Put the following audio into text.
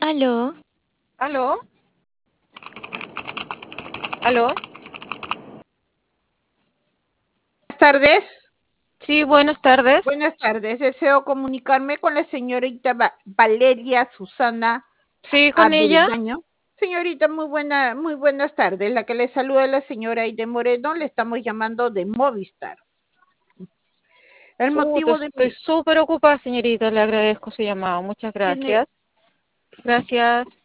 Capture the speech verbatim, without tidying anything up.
Aló, ¿Aló? ¿Aló? Buenas tardes. Sí, buenas tardes. Buenas tardes. Deseo comunicarme con la señorita Va- Valeria Susana Sí, con ella. Avendaño. Señorita, muy buena, muy buenas tardes. La que le saluda es la señora Aide Moreno. Le estamos llamando de Movistar. El Chuta, motivo de estoy mi súper ocupada, señorita. Le agradezco su llamado. Muchas tiene gracias. Gracias.